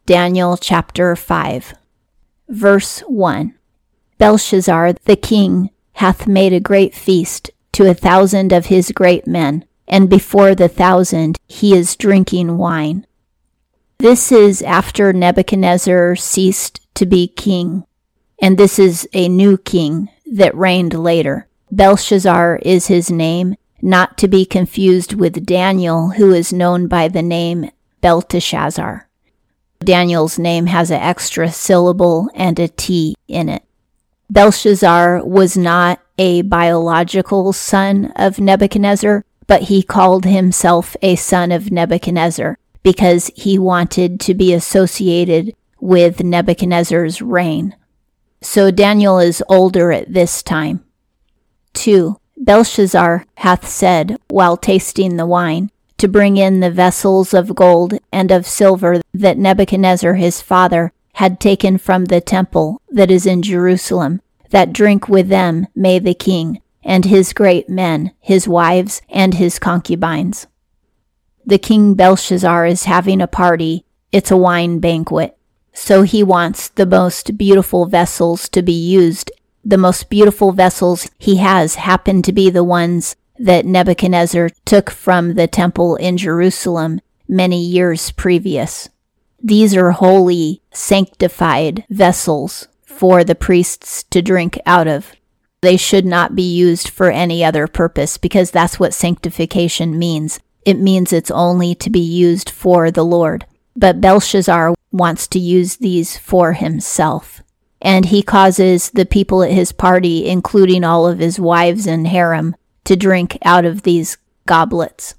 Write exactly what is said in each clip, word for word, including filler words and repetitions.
Daniel chapter five, verse one. Belshazzar the king hath made a great feast to a thousand of his great men, and before the thousand he is drinking wine. This is after Nebuchadnezzar ceased to be king, and this is a new king that reigned later. Belshazzar is his name, not to be confused with Daniel, who is known by the name Belteshazzar. Daniel's name has an extra syllable and a T in it. Belshazzar was not a biological son of Nebuchadnezzar, but he called himself a son of Nebuchadnezzar because he wanted to be associated with Nebuchadnezzar's reign. So Daniel is older at this time. two. Belshazzar hath said, while tasting the wine, to bring in the vessels of gold and of silver that Nebuchadnezzar his father had taken from the temple that is in Jerusalem, that drink with them may the king, and his great men, his wives, and his concubines. The king Belshazzar is having a party. It's a wine banquet. So he wants the most beautiful vessels to be used. The most beautiful vessels he has happen to be the ones that Nebuchadnezzar took from the temple in Jerusalem many years previous. These are holy, sanctified vessels for the priests to drink out of. They should not be used for any other purpose because that's what sanctification means. It means it's only to be used for the Lord. But Belshazzar wants to use these for himself. And he causes the people at his party, including all of his wives and harem, to drink out of these goblets.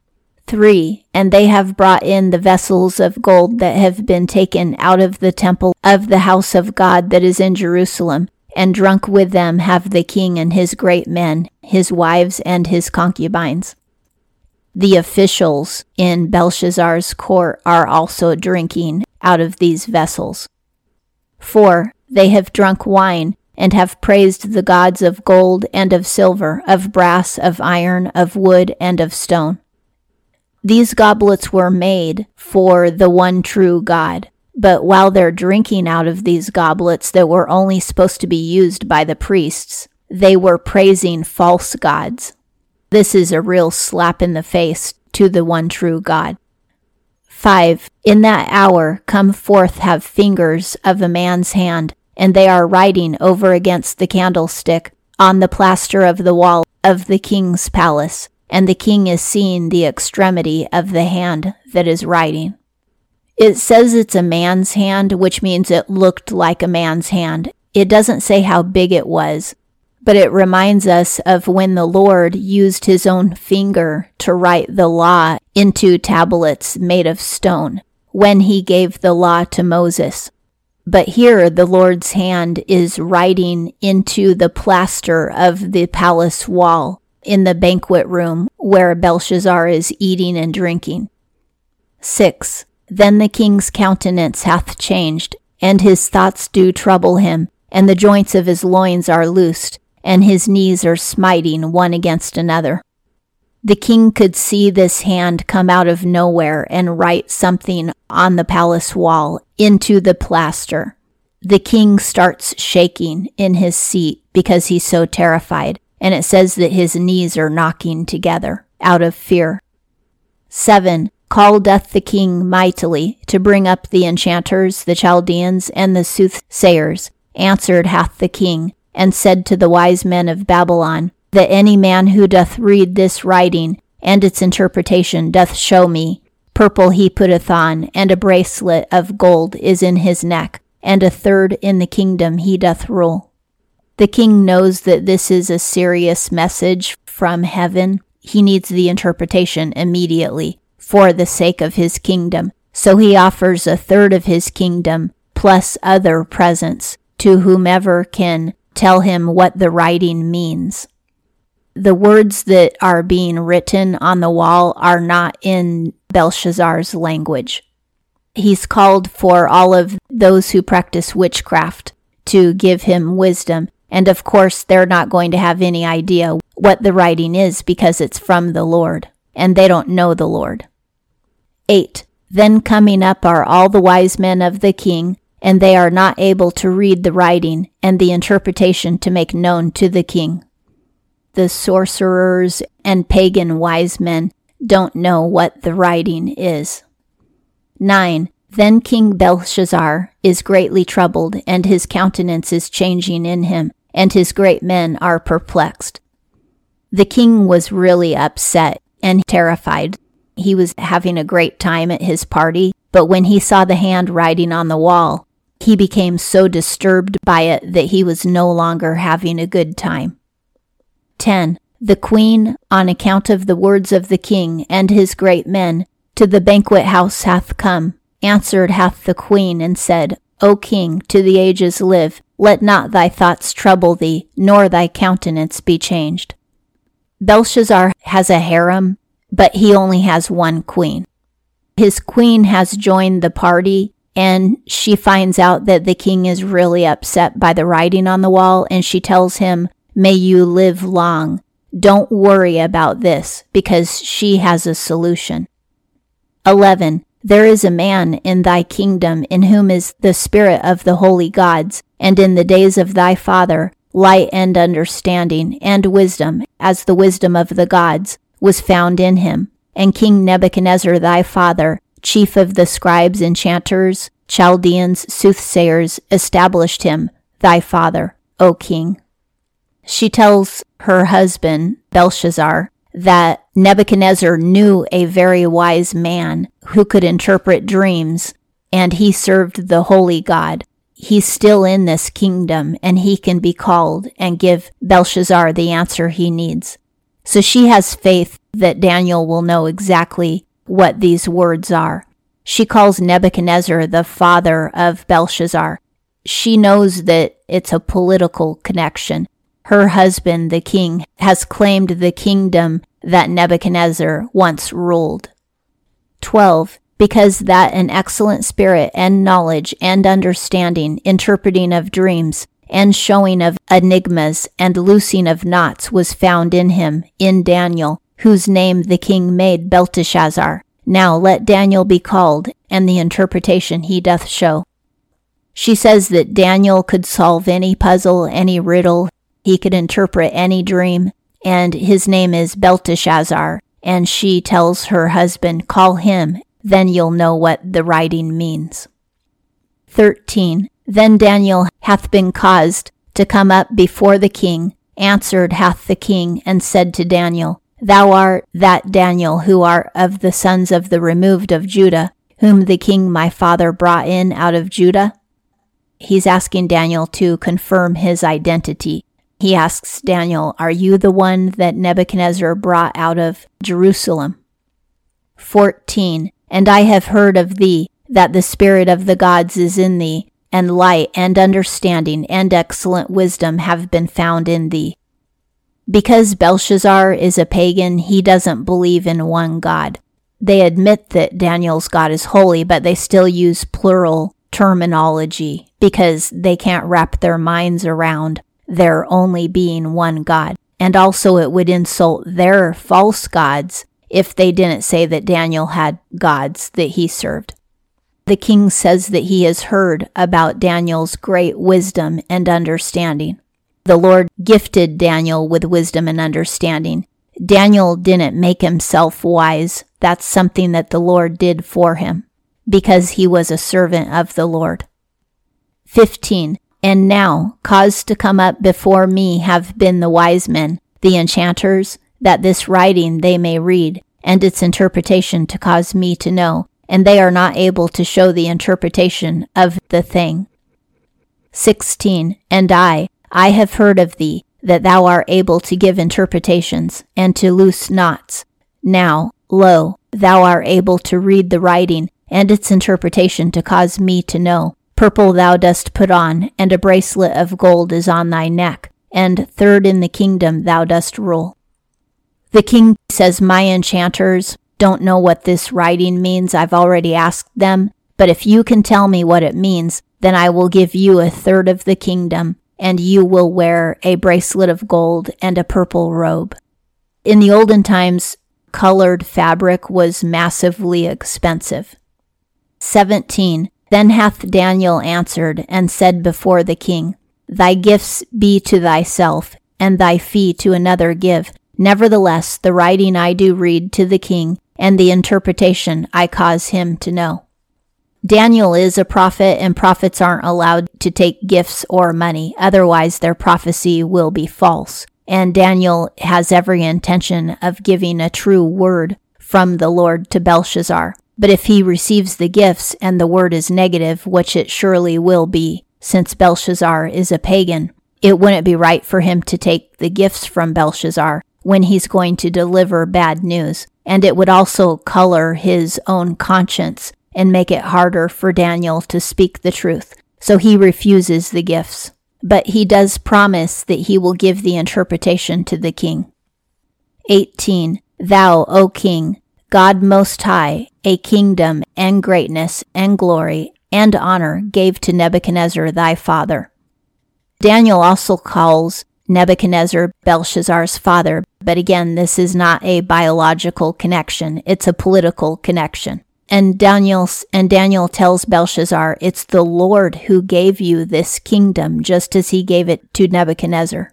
three. And they have brought in the vessels of gold that have been taken out of the temple of the house of God that is in Jerusalem, and drunk with them have the king and his great men, his wives and his concubines. The officials in Belshazzar's court are also drinking out of these vessels. four. They have drunk wine, and have praised the gods of gold and of silver, of brass, of iron, of wood, and of stone. These goblets were made for the one true God, but while they're drinking out of these goblets that were only supposed to be used by the priests, they were praising false gods. This is a real slap in the face to the one true God. five. In that hour come forth have fingers of a man's hand, and they are writing over against the candlestick on the plaster of the wall of the king's palace, and the king is seeing the extremity of the hand that is writing. It says it's a man's hand, which means it looked like a man's hand. It doesn't say how big it was, but it reminds us of when the Lord used his own finger to write the law into tablets made of stone, when he gave the law to Moses. But here the Lord's hand is writing into the plaster of the palace wall in the banquet room where Belshazzar is eating and drinking. six. Then the king's countenance hath changed, and his thoughts do trouble him, and the joints of his loins are loosed, and his knees are smiting one against another. The king could see this hand come out of nowhere and write something on the palace wall into the plaster. The king starts shaking in his seat because he's so terrified, and it says that his knees are knocking together out of fear. seven. Call doth the king mightily to bring up the enchanters, the Chaldeans, and the soothsayers. Answered hath the king, and said to the wise men of Babylon, that any man who doth read this writing, and its interpretation doth show me, purple he putteth on, and a bracelet of gold is in his neck, and a third in the kingdom he doth rule. The king knows that this is a serious message from heaven. He needs the interpretation immediately for the sake of his kingdom, so he offers a third of his kingdom plus other presents to whomever can tell him what the writing means. The words that are being written on the wall are not in Belshazzar's language. He's called for all of those who practice witchcraft to give him wisdom, and of course they're not going to have any idea what the writing is because it's from the Lord, and they don't know the Lord. eight. Then coming up are all the wise men of the king, and they are not able to read the writing and the interpretation to make known to the king. The sorcerers and pagan wise men don't know what the writing is. nine. Then King Belshazzar is greatly troubled, and his countenance is changing in him, and his great men are perplexed. The king was really upset and terrified. He was having a great time at his party, but when he saw the hand writing on the wall, he became so disturbed by it that he was no longer having a good time. ten. The queen, on account of the words of the king and his great men, to the banquet house hath come. Answered hath the queen, and said, O king, to the ages live, let not thy thoughts trouble thee, nor thy countenance be changed. Belshazzar has a harem, but he only has one queen. His queen has joined the party, and she finds out that the king is really upset by the writing on the wall, and she tells him, May you live long. Don't worry about this, because she has a solution. eleven. There is a man in thy kingdom in whom is the spirit of the holy gods, and in the days of thy father, light and understanding and wisdom, as the wisdom of the gods, was found in him. And King Nebuchadnezzar thy father, chief of the scribes, enchanters, Chaldeans, soothsayers, established him, thy father, O king. She tells her husband, Belshazzar, that Nebuchadnezzar knew a very wise man who could interpret dreams, and he served the holy God. He's still in this kingdom, and he can be called and give Belshazzar the answer he needs. So she has faith that Daniel will know exactly what these words are. She calls Nebuchadnezzar the father of Belshazzar. She knows that it's a political connection. Her husband, the king, has claimed the kingdom that Nebuchadnezzar once ruled. twelve. Because that an excellent spirit and knowledge and understanding, interpreting of dreams, and showing of enigmas, and loosing of knots was found in him, in Daniel, whose name the king made Belteshazzar. Now let Daniel be called, and the interpretation he doth show. She says that Daniel could solve any puzzle, any riddle, he could interpret any dream, and his name is Belteshazzar, and she tells her husband, call him, then you'll know what the writing means. thirteen. Then Daniel hath been caused to come up before the king. Answered hath the king, and said to Daniel, Thou art that Daniel who art of the sons of the removed of Judah, whom the king my father brought in out of Judah? He's asking Daniel to confirm his identity. He asks Daniel, Are you the one that Nebuchadnezzar brought out of Jerusalem? fourteen. And I have heard of thee, that the spirit of the gods is in thee, and light and understanding and excellent wisdom have been found in thee. Because Belshazzar is a pagan, he doesn't believe in one God. They admit that Daniel's God is holy, but they still use plural terminology because they can't wrap their minds around there only being one God. And also it would insult their false gods if they didn't say that Daniel had gods that he served. The king says that he has heard about Daniel's great wisdom and understanding. The Lord gifted Daniel with wisdom and understanding. Daniel didn't make himself wise. That's something that the Lord did for him because he was a servant of the Lord. fifteen. And now, caused to come up before me have been the wise men, the enchanters, that this writing they may read, and its interpretation to cause me to know, and they are not able to show the interpretation of the thing. sixteen. And I, I have heard of thee, that thou art able to give interpretations, and to loose knots. Now, lo, thou art able to read the writing, and its interpretation to cause me to know. Purple thou dost put on, and a bracelet of gold is on thy neck, and third in the kingdom thou dost rule. The king says, My enchanters don't know what this writing means. I've already asked them, but if you can tell me what it means, then I will give you a third of the kingdom, and you will wear a bracelet of gold and a purple robe. In the olden times, colored fabric was massively expensive. seventeen. Then hath Daniel answered and said before the king, Thy gifts be to thyself, and thy fee to another give. Nevertheless, the writing I do read to the king, and the interpretation I cause him to know. Daniel is a prophet, and prophets aren't allowed to take gifts or money, otherwise their prophecy will be false. And Daniel has every intention of giving a true word from the Lord to Belshazzar. But if he receives the gifts and the word is negative, which it surely will be, since Belshazzar is a pagan, it wouldn't be right for him to take the gifts from Belshazzar when he's going to deliver bad news. And it would also color his own conscience and make it harder for Daniel to speak the truth. So he refuses the gifts. But he does promise that he will give the interpretation to the king. eighteen. Thou, O king, God Most High, a kingdom and greatness and glory and honor gave to Nebuchadnezzar thy father. Daniel also calls Nebuchadnezzar Belshazzar's father, but again, this is not a biological connection, it's a political connection. And Daniel, and Daniel tells Belshazzar, it's the Lord who gave you this kingdom, just as he gave it to Nebuchadnezzar.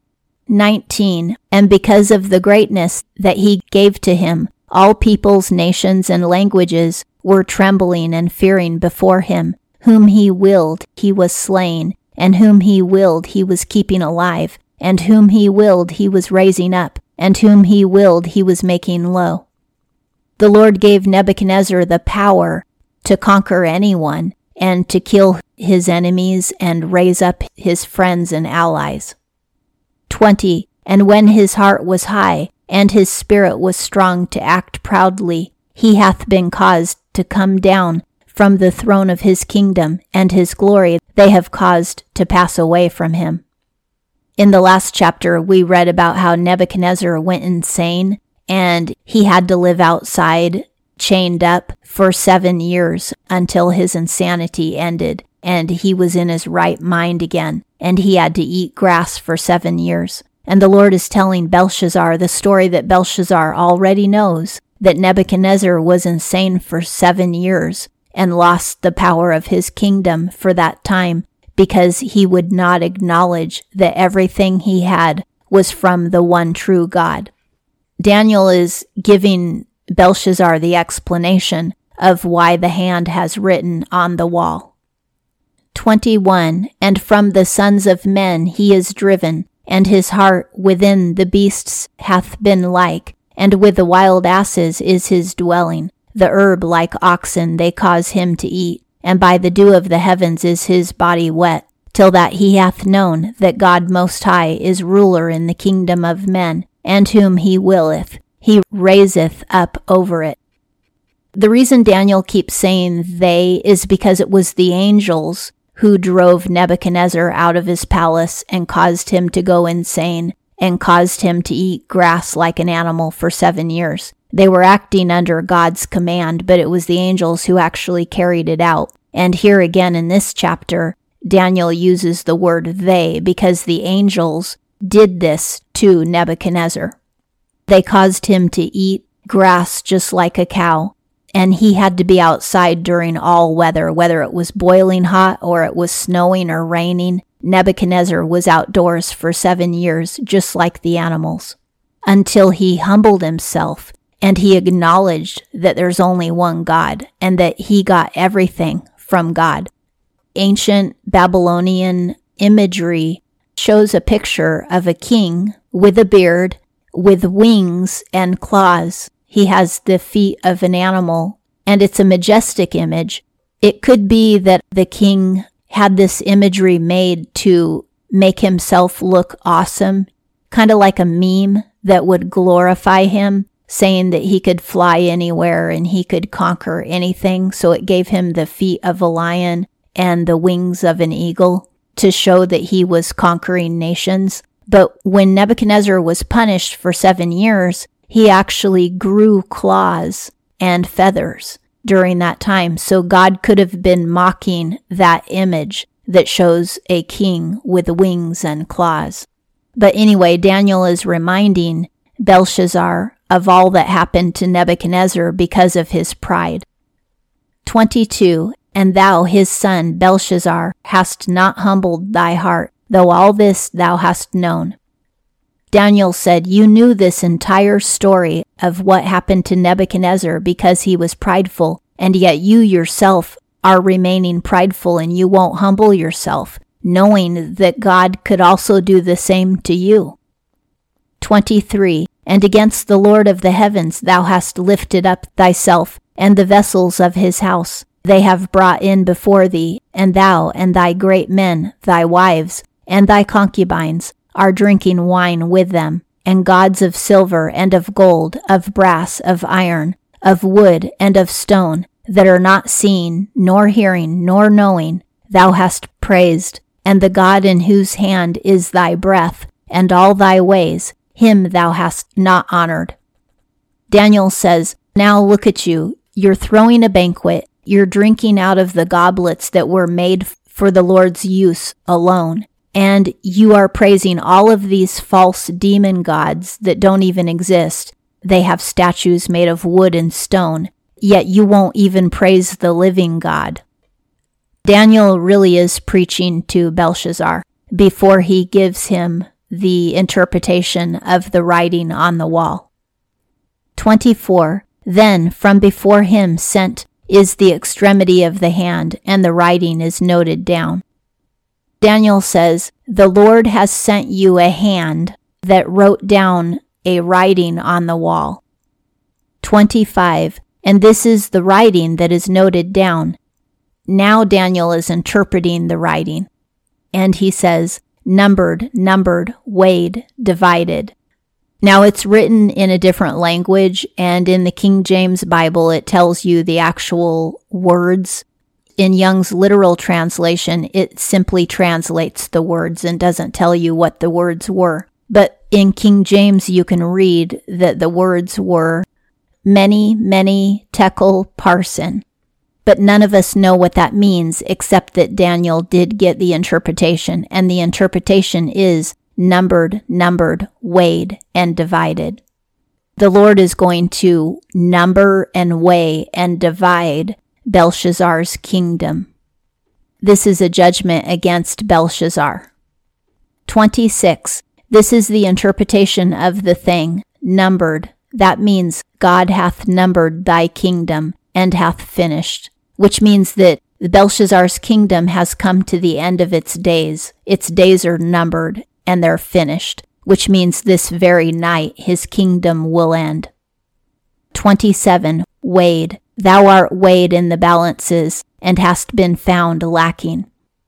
nineteen. And because of the greatness that he gave to him, all peoples, nations, and languages were trembling and fearing before him. Whom he willed, he was slain, and whom he willed, he was keeping alive, and whom he willed, he was raising up, and whom he willed, he was making low. The Lord gave Nebuchadnezzar the power to conquer anyone and to kill his enemies and raise up his friends and allies. twenty. And when his heart was high, and his spirit was strong to act proudly, he hath been caused to come down from the throne of his kingdom, and his glory they have caused to pass away from him. In the last chapter, we read about how Nebuchadnezzar went insane, and he had to live outside, chained up, for seven years until his insanity ended, and he was in his right mind again, and he had to eat grass for seven years. And the Lord is telling Belshazzar the story that Belshazzar already knows, that Nebuchadnezzar was insane for seven years and lost the power of his kingdom for that time because he would not acknowledge that everything he had was from the one true God. Daniel is giving Belshazzar the explanation of why the hand has written on the wall. twenty-one. And from the sons of men he is driven, and his heart within the beasts hath been like, and with the wild asses is his dwelling. The herb like oxen they cause him to eat, and by the dew of the heavens is his body wet, till that he hath known that God Most High is ruler in the kingdom of men, and whom he willeth, he raiseth up over it. The reason Daniel keeps saying they is because it was the angels who drove Nebuchadnezzar out of his palace and caused him to go insane and caused him to eat grass like an animal for seven years. They were acting under God's command, but it was the angels who actually carried it out. And here again in this chapter, Daniel uses the word they because the angels did this to Nebuchadnezzar. They caused him to eat grass just like a cow, and he had to be outside during all weather, whether it was boiling hot or it was snowing or raining. Nebuchadnezzar was outdoors for seven years, just like the animals, until he humbled himself and he acknowledged that there's only one God and that he got everything from God. Ancient Babylonian imagery shows a picture of a king with a beard, with wings and claws. He has the feet of an animal, and it's a majestic image. It could be that the king had this imagery made to make himself look awesome, kind of like a meme that would glorify him, saying that he could fly anywhere and he could conquer anything. So it gave him the feet of a lion and the wings of an eagle to show that he was conquering nations. But when Nebuchadnezzar was punished for seven years, he actually grew claws and feathers during that time. So God could have been mocking that image that shows a king with wings and claws. But anyway, Daniel is reminding Belshazzar of all that happened to Nebuchadnezzar because of his pride. twenty-two. And thou, his son, Belshazzar, hast not humbled thy heart, though all this thou hast known. Daniel said, you knew this entire story of what happened to Nebuchadnezzar because he was prideful, and yet you yourself are remaining prideful and you won't humble yourself, knowing that God could also do the same to you. twenty-three. And against the Lord of the heavens thou hast lifted up thyself, and the vessels of his house they have brought in before thee, and thou and thy great men, thy wives, and thy concubines, are drinking wine with them, and gods of silver and of gold, of brass, of iron, of wood, and of stone, that are not seen, nor hearing, nor knowing, thou hast praised, and the God in whose hand is thy breath, and all thy ways, him thou hast not honored. Daniel says, now look at you, you're throwing a banquet, you're drinking out of the goblets that were made for the Lord's use alone, and you are praising all of these false demon gods that don't even exist. They have statues made of wood and stone, yet you won't even praise the living God. Daniel really is preaching to Belshazzar before he gives him the interpretation of the writing on the wall. twenty-four. Then from before him sent is the extremity of the hand, and the writing is noted down. Daniel says, the Lord has sent you a hand that wrote down a writing on the wall. twenty-five. And this is the writing that is noted down. Now Daniel is interpreting the writing, and he says, numbered, numbered, weighed, divided. Now it's written in a different language, and in the King James Bible it tells you the actual words. In Young's literal translation, it simply translates the words and doesn't tell you what the words were. But in King James you can read that the words were many, many tekel parsin. But none of us know what that means except that Daniel did get the interpretation, and the interpretation is numbered, numbered, weighed, and divided. The Lord is going to number and weigh and divide Belshazzar's kingdom. This is a judgment against Belshazzar. twenty-six. This is the interpretation of the thing, numbered. That means God hath numbered thy kingdom and hath finished, which means that Belshazzar's kingdom has come to the end of its days. Its days are numbered and they're finished, which means this very night his kingdom will end. twenty-seven. Weighed. Thou art weighed in the balances, and hast been found lacking.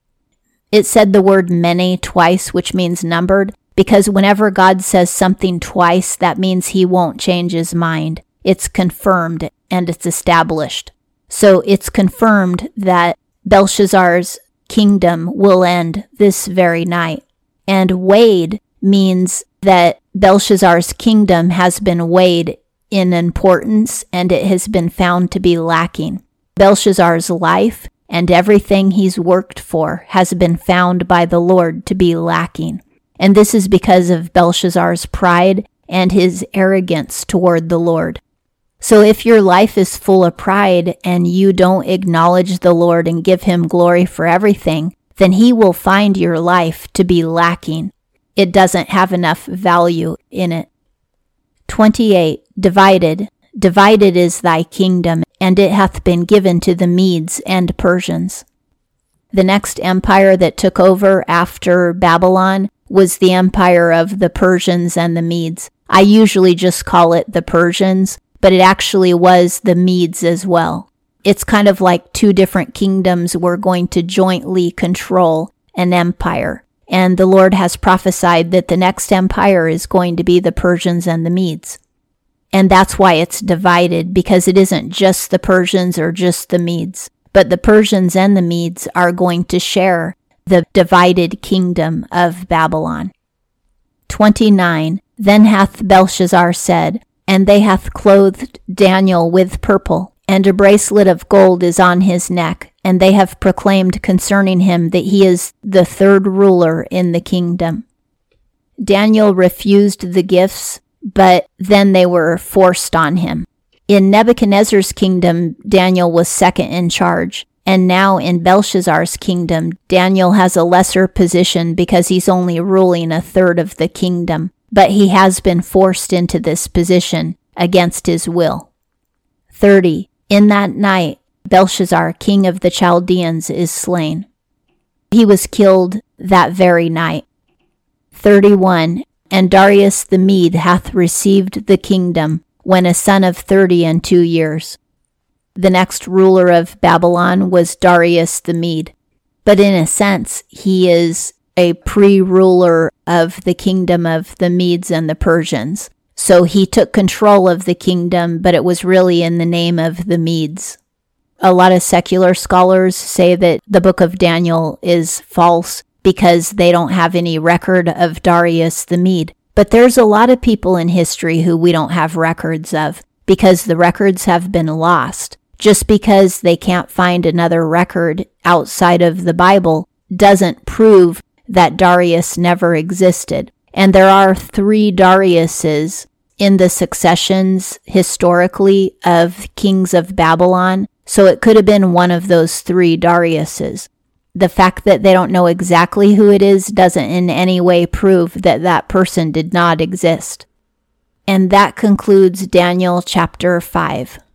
It said the word many twice, which means numbered, because whenever God says something twice, that means he won't change his mind. It's confirmed and it's established. So it's confirmed that Belshazzar's kingdom will end this very night. And weighed means that Belshazzar's kingdom has been weighed in importance, and it has been found to be lacking. Belshazzar's life and everything he's worked for has been found by the Lord to be lacking. And this is because of Belshazzar's pride and his arrogance toward the Lord. So if your life is full of pride and you don't acknowledge the Lord and give him glory for everything, then he will find your life to be lacking. It doesn't have enough value in it. twenty-eight. Divided. Divided is thy kingdom, and it hath been given to the Medes and Persians. The next empire that took over after Babylon was the empire of the Persians and the Medes. I usually just call it the Persians, but it actually was the Medes as well. It's kind of like two different kingdoms were going to jointly control an empire. And the Lord has prophesied that the next empire is going to be the Persians and the Medes. And that's why it's divided, because it isn't just the Persians or just the Medes, but the Persians and the Medes are going to share the divided kingdom of Babylon. twenty-nine. Then hath Belshazzar said, and they hath clothed Daniel with purple, and a bracelet of gold is on his neck, and they have proclaimed concerning him that he is the third ruler in the kingdom. Daniel refused the gifts, but then they were forced on him. In Nebuchadnezzar's kingdom, Daniel was second in charge. And now in Belshazzar's kingdom, Daniel has a lesser position because he's only ruling a third of the kingdom. But he has been forced into this position against his will. thirty. In that night, Belshazzar, king of the Chaldeans, is slain. He was killed that very night. thirty-one. And Darius the Mede hath received the kingdom, when a son of thirty and two years. The next ruler of Babylon was Darius the Mede, but in a sense, he is a pre-ruler of the kingdom of the Medes and the Persians. So he took control of the kingdom, but it was really in the name of the Medes. A lot of secular scholars say that the book of Daniel is false because they don't have any record of Darius the Mede. But there's a lot of people in history who we don't have records of because the records have been lost. Just because they can't find another record outside of the Bible doesn't prove that Darius never existed. And there are three Dariuses in the successions historically of kings of Babylon, so it could have been one of those three Dariuses. The fact that they don't know exactly who it is doesn't in any way prove that that person did not exist. And that concludes Daniel chapter five.